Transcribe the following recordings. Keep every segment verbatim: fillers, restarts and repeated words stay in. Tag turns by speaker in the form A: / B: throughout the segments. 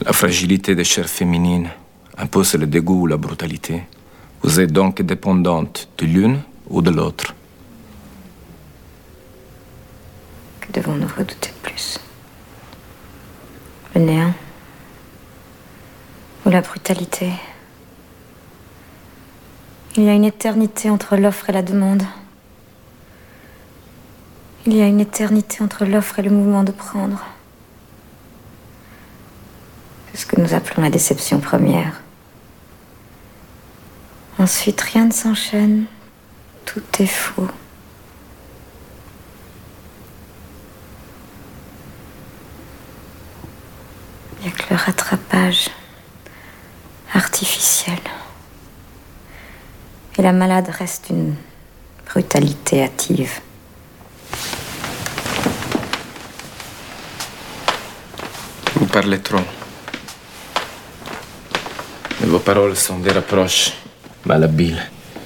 A: La fragilité des chairs féminines impose le dégoût ou la brutalité. Vous êtes donc dépendante de l'une ou de l'autre.
B: Que devons-nous redouter de plus? Le néant ou la brutalité? Il y a une éternité entre l'offre et la demande. Il y a une éternité entre l'offre et le mouvement de prendre. C'est ce que nous appelons la déception première. Ensuite, rien ne s'enchaîne. Tout est faux. Il n'y a que le rattrapage artificiel. Et la malade reste une brutalité hâtive.
A: Vous parlez trop. Mais vos paroles sont des reproches malhabiles.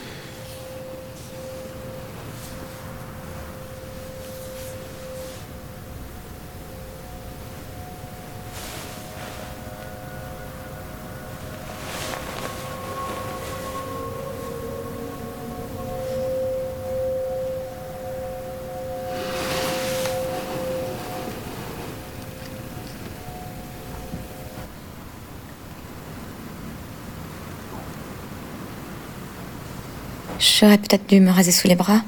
B: J'aurais peut-être dû me raser sous les bras.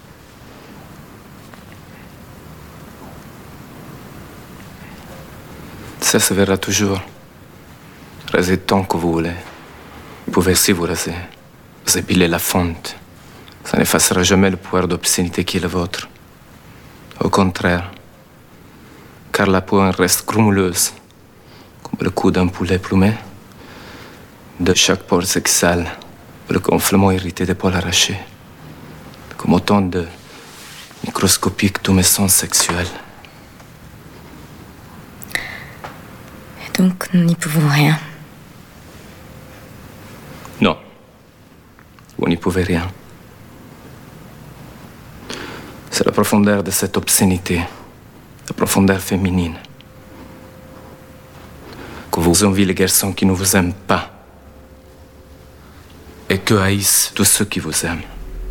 A: Ça se verra toujours. Rasez tant que vous voulez. Vous pouvez aussi vous raser. Vous épilez la fonte. Ça n'effacera jamais le pouvoir d'obscénité qui est le vôtre. Au contraire. Car la peau en reste grumouleuse, comme le cou d'un poulet plumé. De chaque pore s'exhale le gonflement irrité des poils arrachés, comme autant de microscopiques tumescences sexuelles.
B: Et donc, nous n'y pouvons rien.
A: Non. Vous n'y pouvez rien. C'est la profondeur de cette obscénité, la profondeur féminine, que vous enviez les garçons qui ne vous aiment pas et que haïssent tous ceux qui vous aiment.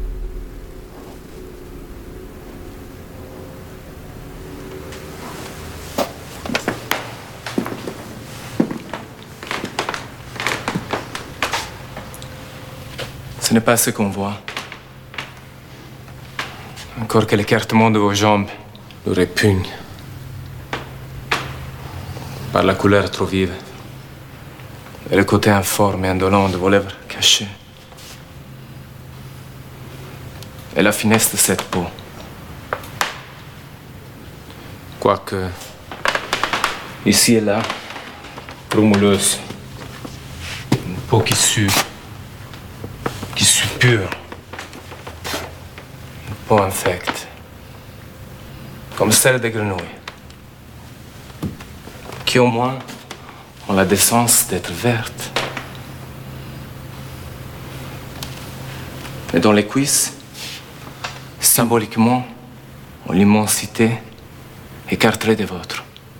A: Ce n'est pas ce qu'on voit. Encore que l'écartement de vos jambes nous répugne par la couleur trop vive et le côté informe et indolent de vos lèvres cachées. Et la finesse de cette peau. Quoique, ici et là, grumouleuse, une peau qui sue, qui sue pure, une peau infecte, comme celle des grenouilles, qui au moins ont la décence d'être vertes. Et dans les cuisses, symboliquement, ont l'immensité écartelée des vôtres.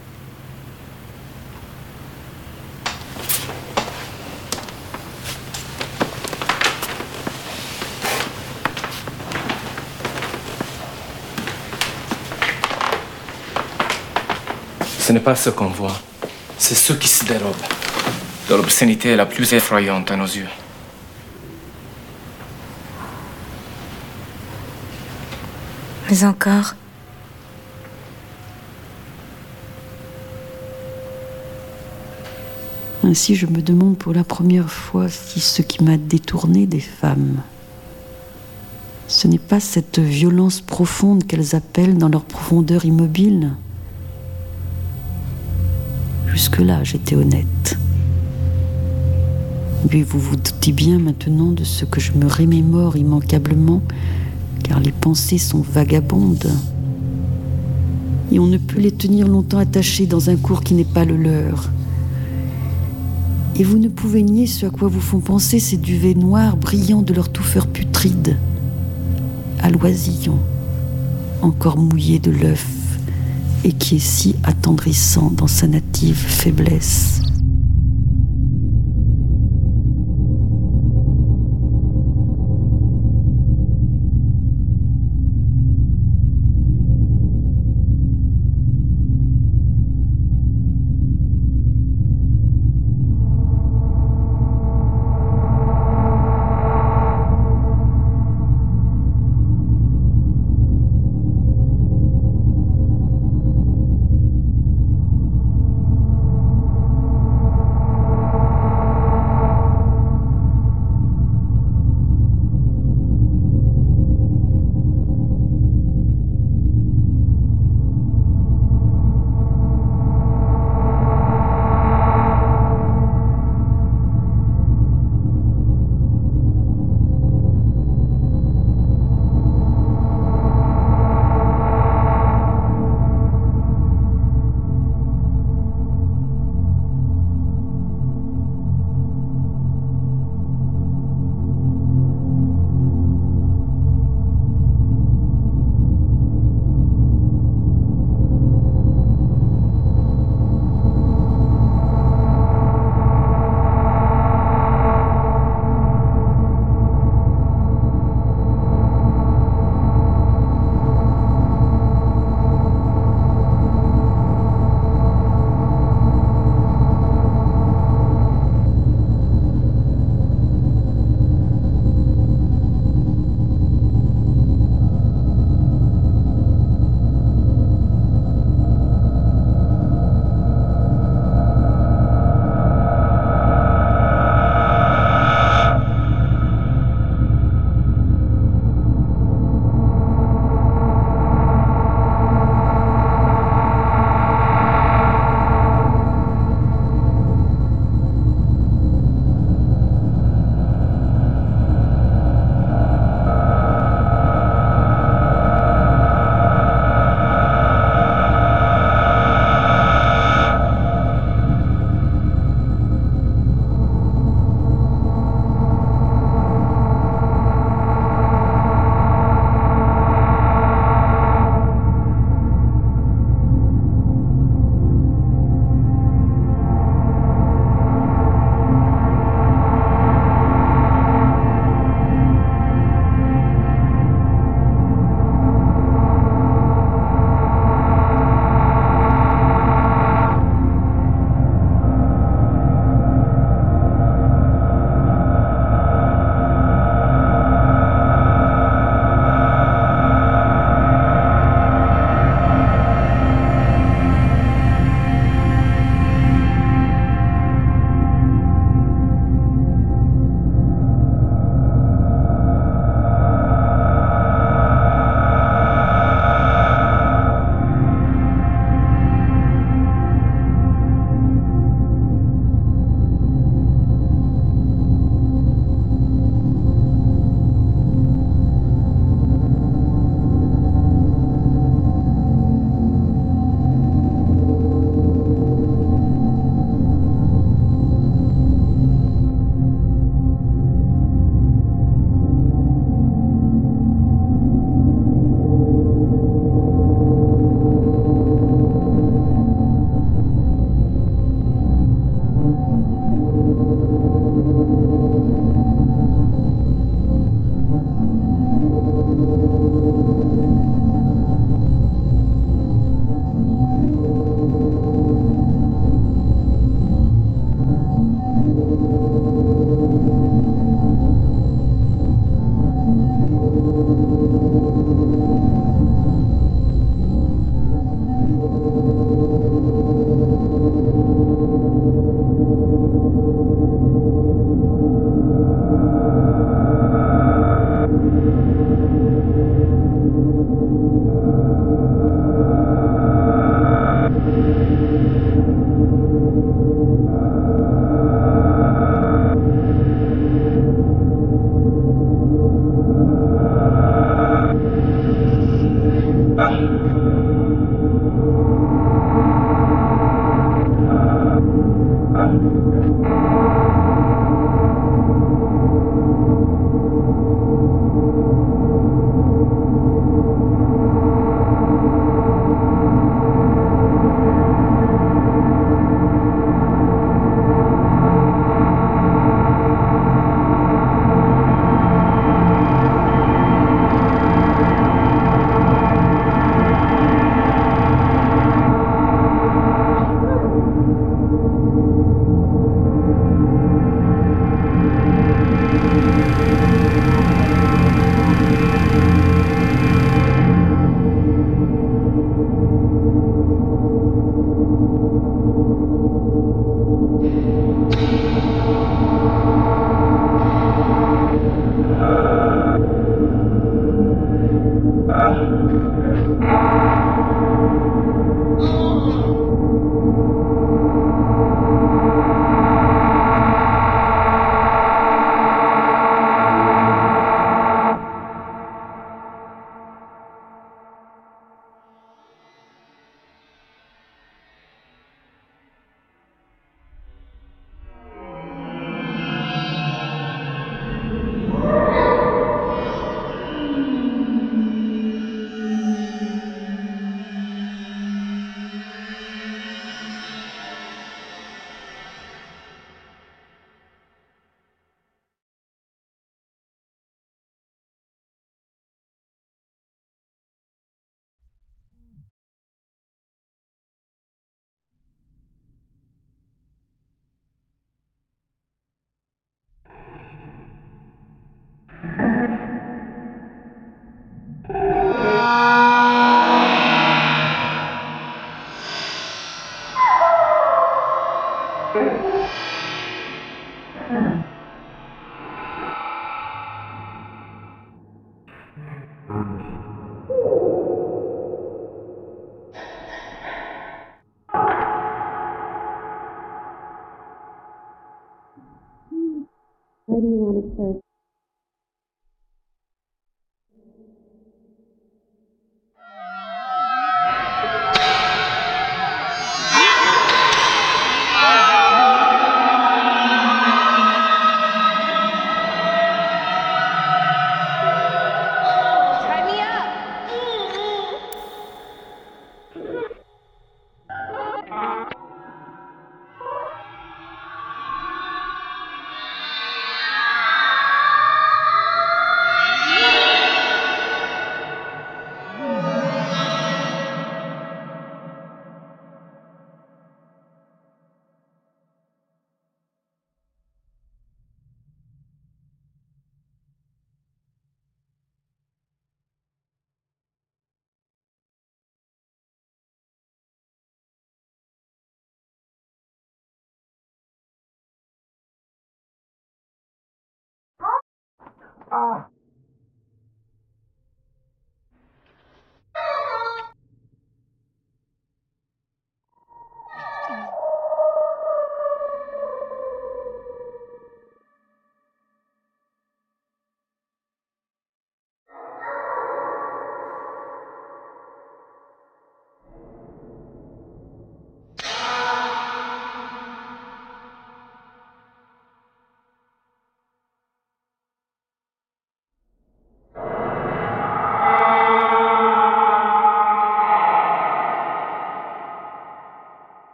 A: Ce n'est pas ce qu'on voit, c'est ce qui se dérobe, dont l'obscénité est la plus effrayante à nos yeux.
B: Mais encore.
C: Ainsi, je me demande pour la première fois si ce qui m'a détourné des femmes, ce n'est pas cette violence profonde qu'elles appellent dans leur profondeur immobile. Jusque-là, j'étais honnête. Mais vous vous doutez bien maintenant de ce que je me remémore immanquablement, car les pensées sont vagabondes. Et on ne peut les tenir longtemps attachées dans un cours qui n'est pas le leur. Et vous ne pouvez nier ce à quoi vous font penser ces duvets noirs brillants de leur touffeur putride, à l'oisillon, encore mouillé de l'œuf, et qui est si attendrissant dans sa native faiblesse.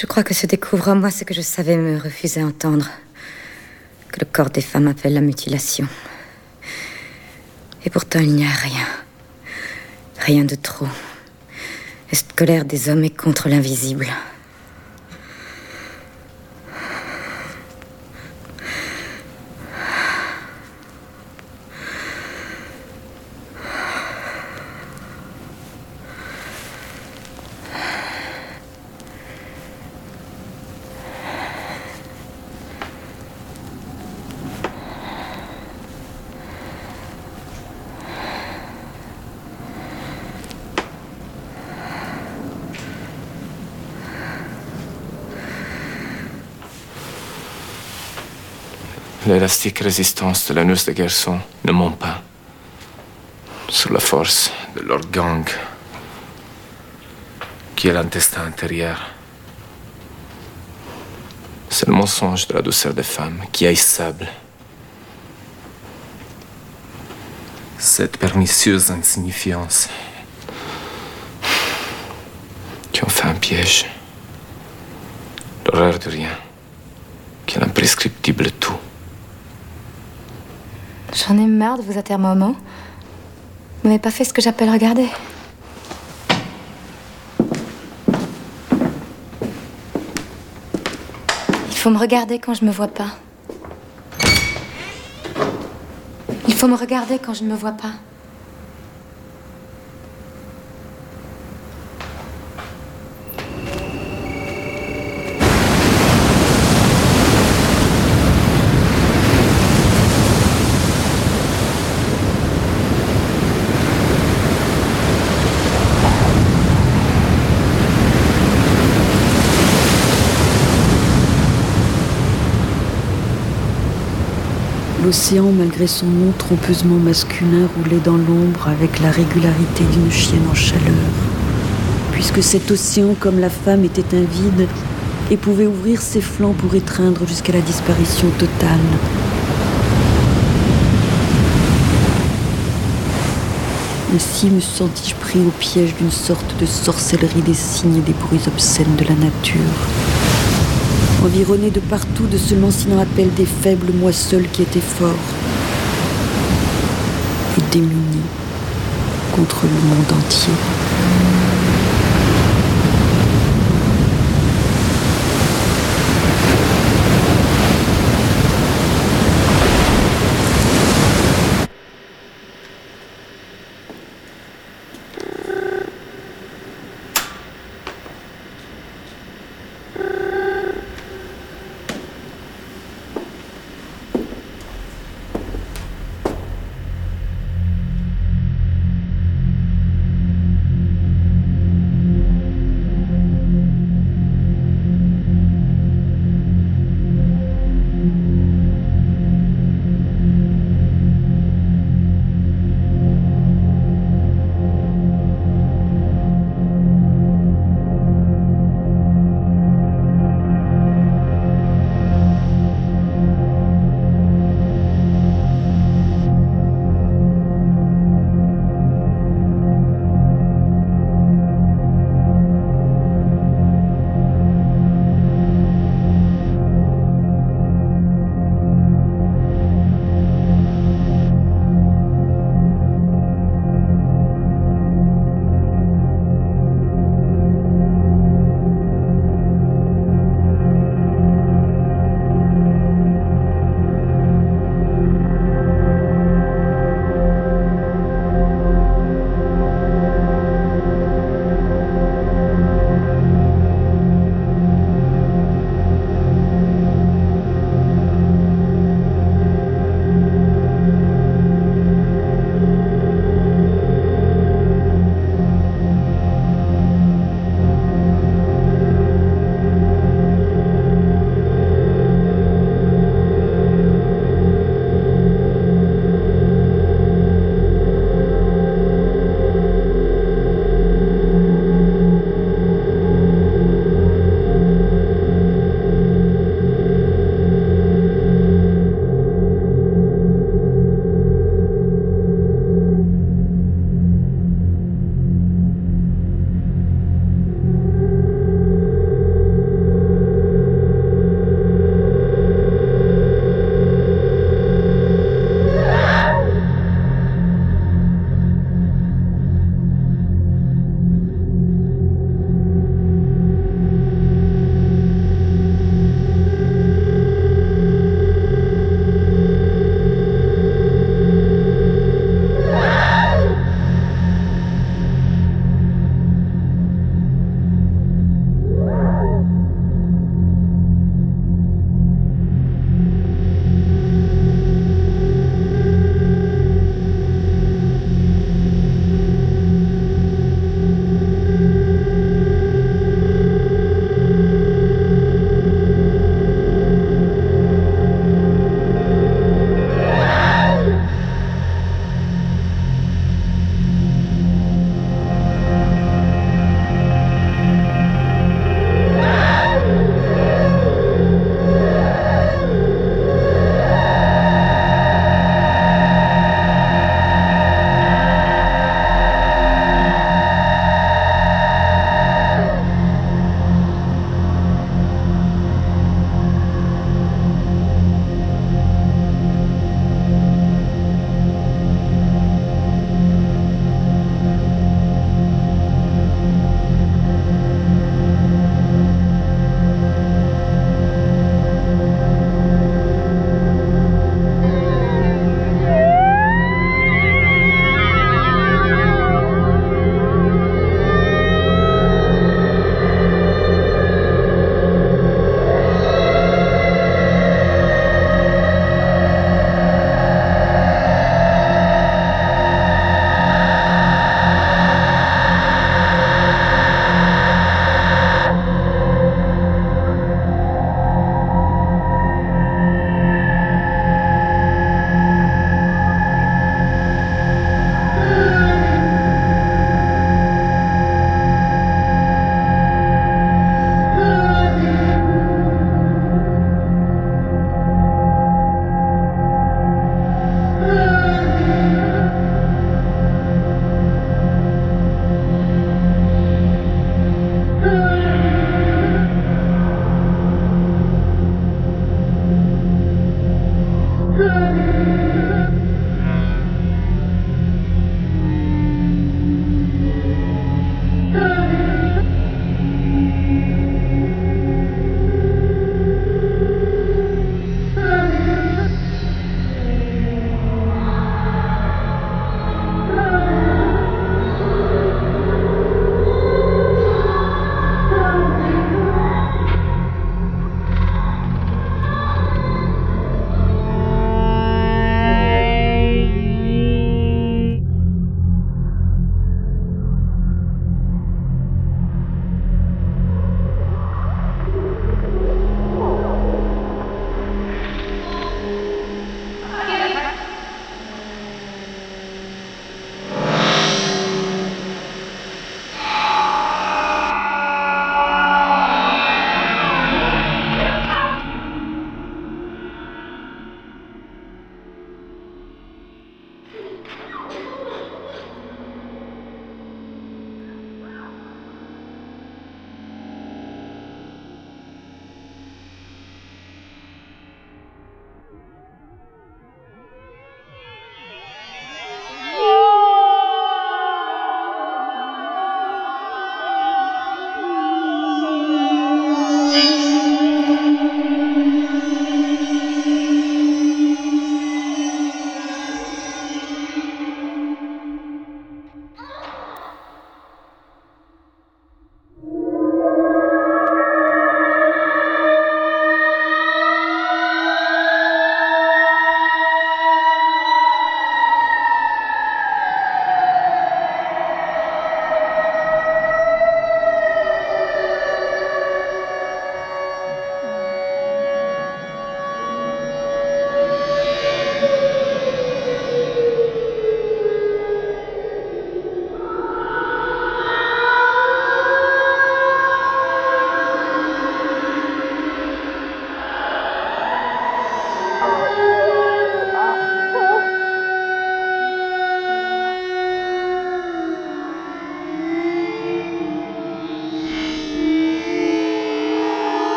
B: Je crois que se découvre en moi ce que je savais me refuser à entendre. Que le corps des femmes appelle la mutilation. Et pourtant, il n'y a rien. Rien de trop. Et cette colère des hommes est contre l'invisible.
A: L'élastique résistance de la noce de garçon ne ment pas sur la force de leur gang, qui est l'intestin intérieur. C'est le mensonge de la douceur des femmes qui haïssable. Cette pernicieuse insignifiance qui en fait un piège. L'horreur de rien, qui est l'imprescriptible tout.
B: J'en ai marre de vos atermoiements. Vous n'avez pas fait ce que j'appelle regarder. Il faut me regarder quand je me vois pas. Il faut me regarder quand je ne me vois pas.
C: L'océan, malgré son nom trompeusement masculin, roulait dans l'ombre avec la régularité d'une chienne en chaleur. Puisque cet océan, comme la femme, était un vide et pouvait ouvrir ses flancs pour étreindre jusqu'à la disparition totale. Ainsi me sentis-je pris au piège d'une sorte de sorcellerie des signes et des bruits obscènes de la nature. Environné de partout de ce lancinant appel des faibles, moi seul qui étais fort et démuni contre le monde entier.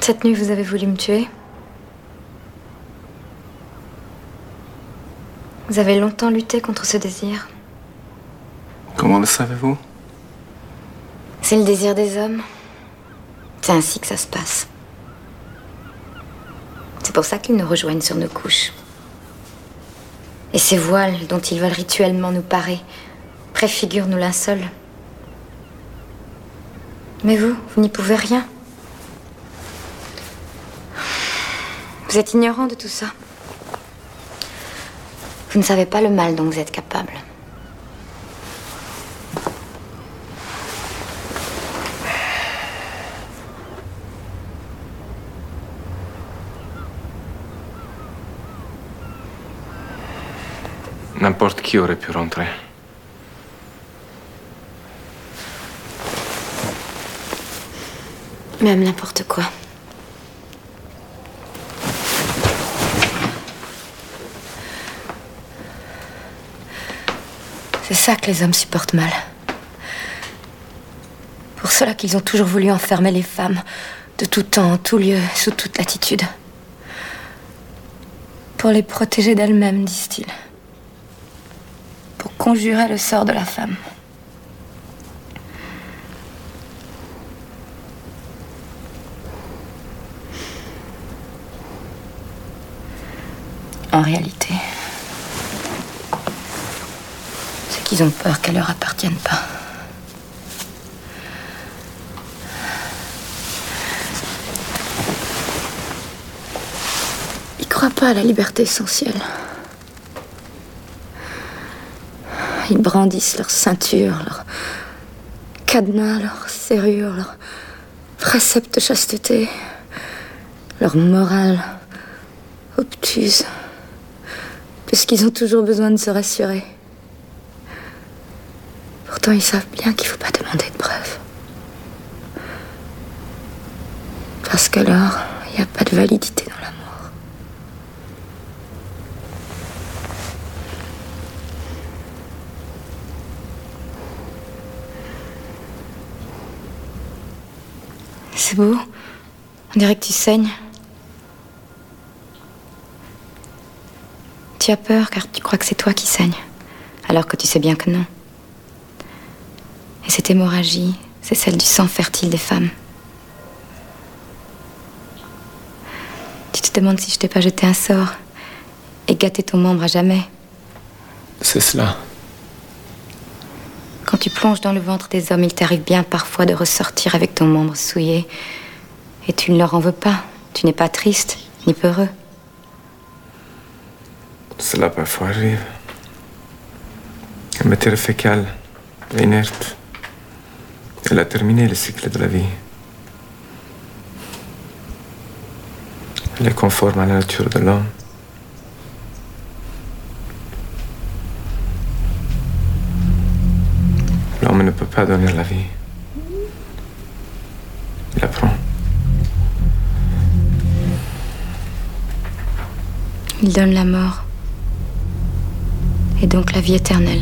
B: Cette nuit, vous avez voulu me tuer. Vous avez longtemps lutté contre ce désir.
A: Comment le savez-vous?
B: C'est le désir des hommes. C'est ainsi que ça se passe. C'est pour ça qu'ils nous rejoignent sur nos couches. Et ces voiles dont ils veulent rituellement nous parer préfigurent nos linceuls. Mais vous, vous n'y pouvez rien. Vous êtes ignorant de tout ça. Vous ne savez pas le mal dont vous êtes capable.
A: N'importe qui aurait pu rentrer.
B: Même n'importe quoi. C'est ça que les hommes supportent mal. Pour cela qu'ils ont toujours voulu enfermer les femmes, de tout temps, en tout lieu, sous toute latitude. Pour les protéger d'elles-mêmes, disent-ils. Pour conjurer le sort de la femme. En réalité, c'est qu'ils ont peur qu'elle leur appartienne pas. Ils croient pas à la liberté essentielle. Ils brandissent leur ceinture, leur cadenas, leur serrure, leur précepte de chasteté, leur morale obtuse, puisqu'ils ont toujours besoin de se rassurer. Pourtant, ils savent bien qu'il ne faut pas demander de preuves. Parce qu'alors, il n'y a pas de validité dans l'amour. C'est beau. On dirait que tu saignes. Tu as peur car tu crois que c'est toi qui saignes, alors que tu sais bien que non. Et cette hémorragie, c'est celle du sang fertile des femmes. Tu te demandes si je t'ai pas jeté un sort et gâté ton membre à jamais.
A: C'est cela.
B: Quand tu plonges dans le ventre des hommes, il t'arrive bien parfois de ressortir avec ton membre souillé. Et tu ne leur en veux pas. Tu n'es pas triste, ni peureux.
A: Cela parfois arrive. La matière fécale, inerte, elle a terminé le cycle de la vie. Elle est conforme à la nature de l'homme. L'homme ne peut pas donner la vie. Il la prend.
B: Il donne la mort. Et donc la vie éternelle.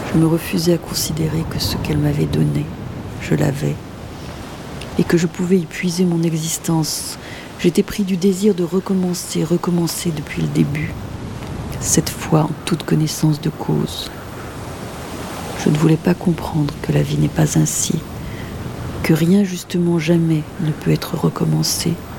C: Je me refusais à considérer que ce qu'elle m'avait donné, je l'avais, et que je pouvais y puiser mon existence. J'étais pris du désir de recommencer, recommencer depuis le début, cette fois en toute connaissance de cause. Je ne voulais pas comprendre que la vie n'est pas ainsi, que rien justement jamais ne peut être recommencé,